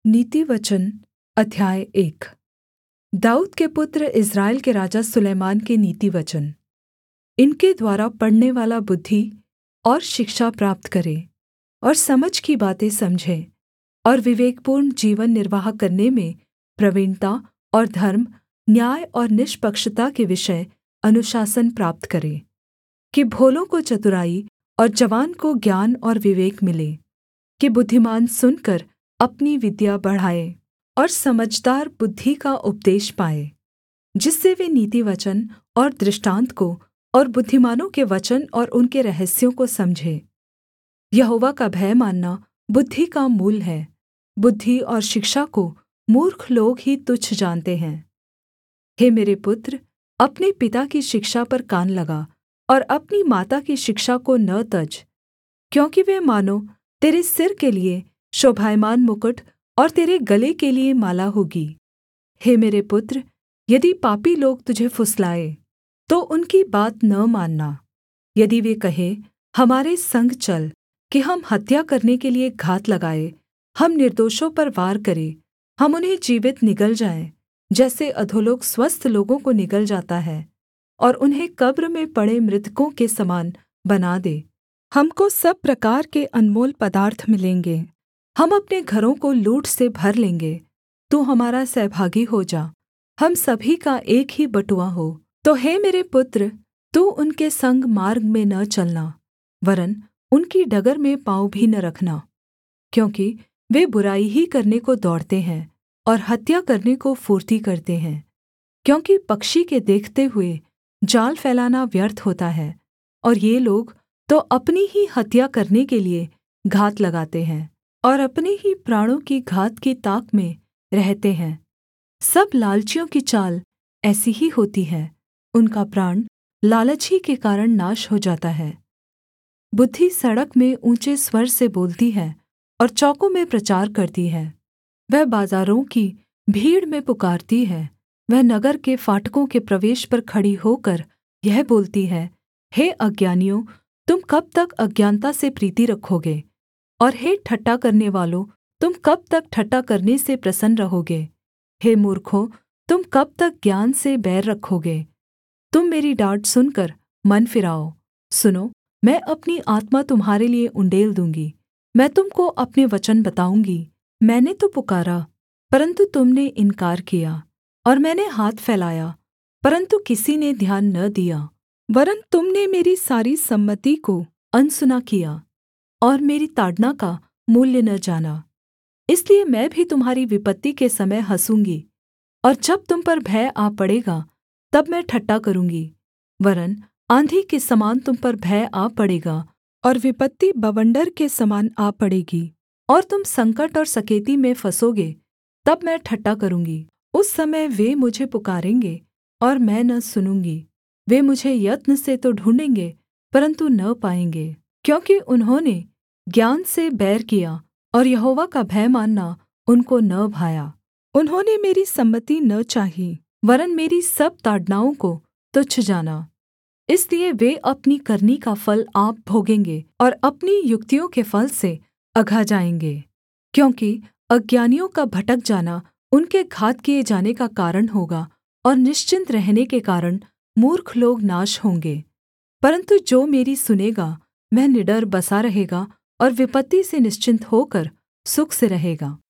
नीतिवचन अध्याय 1। दाऊद के पुत्र इस्राएल के राजा सुलैमान के नीतिवचन। इनके द्वारा पढ़नेवाला बुद्धि और शिक्षा प्राप्त करे और समझ की बातें समझे और विवेकपूर्ण जीवन निर्वाह करने में प्रवीणता और धर्म, न्याय और निष्पक्षता के विषय अनुशासन प्राप्त करे, कि भोलों को चतुराई और जवान को ज्ञान और विवेक मिले, कि बुद्धिमान सुनकर अपनी विद्या बढ़ाए और समझदार बुद्धि का उपदेश पाए, जिससे वे नीतिवचन और दृष्टान्त को और बुद्धिमानों के वचन और उनके रहस्यों को समझें। यहोवा का भय मानना बुद्धि का मूल है। बुद्धि और शिक्षा को मूर्ख लोग ही तुच्छ जानते हैं। हे मेरे पुत्र, अपने पिता की शिक्षा पर कान लगा और अपनी माता की शिक्षा को न तज, क्योंकि वे मानो तेरे सिर के लिए शोभायमान मुकुट और तेरे गले के लिए माला होगी। हे मेरे पुत्र, यदि पापी लोग तुझे फुसलाएँ तो उनकी बात न मानना। यदि वे कहें, हमारे संग चल कि हम हत्या करने के लिए घात लगाएँ, हम निर्दोषों पर वार करें, हम उन्हें जीवित निगल जाएँ, जैसे अधोलोक स्वस्थ लोगों को निगल जाता है, और उन्हें कब्र में पड़े मृतकों के समान बना दे। हमको सब प्रकार के अनमोल पदार्थ मिलेंगे, हम अपने घरों को लूट से भर लेंगे। तू हमारा सहभागी हो जा, हम सभी का एक ही बटुआ हो। तो हे मेरे पुत्र, तू उनके संग मार्ग में न चलना, वरन् उनकी डगर में पाँव भी न रखना, क्योंकि वे बुराई ही करने को दौड़ते हैं और हत्या करने को फुर्ती करते हैं। क्योंकि पक्षी के देखते हुए जाल फैलाना व्यर्थ होता है, और ये लोग तो अपनी ही हत्या करने के लिए घात लगाते हैं और अपने ही प्राणों की घात की ताक में रहते हैं। सब लालचियों की चाल ऐसी ही होती है, उनका प्राण लालच ही के कारण नाश हो जाता है। बुद्धि सड़क में ऊँचे स्वर से बोलती है और चौकों में प्रचार करती है। वह बाजारों की भीड़ में पुकारती है, वह नगर के फाटकों के प्रवेश पर खड़ी होकर यह बोलती है, हे अज्ञानियों, तुम कब तक अज्ञानता से प्रीति रखोगे? और हे ठट्ठा करने वालों, तुम कब तक ठट्ठा करने से प्रसन्न रहोगे? हे मूर्खों, तुम कब तक ज्ञान से बैर रखोगे? तुम मेरी डाँट सुनकर मन फिराओ। सुनो, मैं अपनी आत्मा तुम्हारे लिए उण्डेल दूँगी, मैं तुम को अपने वचन बताऊँगी। मैंने तो पुकारा, परन्तु तुमने इन्कार किया, और मैंने हाथ फैलाया, परन्तु किसी ने ध्यान न दिया। वरन् तुमने मेरी सारी सम्मति को अनसुना किया और मेरी ताड़ना का मूल्य न जाना। इसलिए मैं भी तुम्हारी विपत्ति के समय हँसूँगी, और जब तुम पर भय आ पड़ेगा तब मैं ठट्ठा करूँगी। वरन् आँधी के समान तुम पर भय आ पड़ेगा, और विपत्ति बवण्डर के समान आ पड़ेगी, और तुम संकट और सकेती में फँसोगे, तब मैं ठट्ठा करूँगी। उस समय वे मुझे पुकारेंगे और मैं न सुनूँगी। वे मुझे यत्न से तो ढूँढ़ेंगे, परन्तु न पाएँगे, क्योंकि उन्होंने ज्ञान से बैर किया और यहोवा का भय मानना उनको न भाया। उन्होंने मेरी सम्मति न चाही, वरन् मेरी सब ताड़नाओं को तुच्छ जाना। इसलिए वे अपनी करनी का फल आप भोगेंगे और अपनी युक्तियों के फल से अघा जाएँगे। क्योंकि अज्ञानियों का भटक जाना उनके घात किए जाने का कारण होगा, और निश्चिन्त रहने के कारण मूर्ख लोग नाश होंगे। परन्तु जो मेरी सुनेगा वह निडर बसा रहेगा और विपत्ति से निश्चिन्त होकर सुख से रहेगा।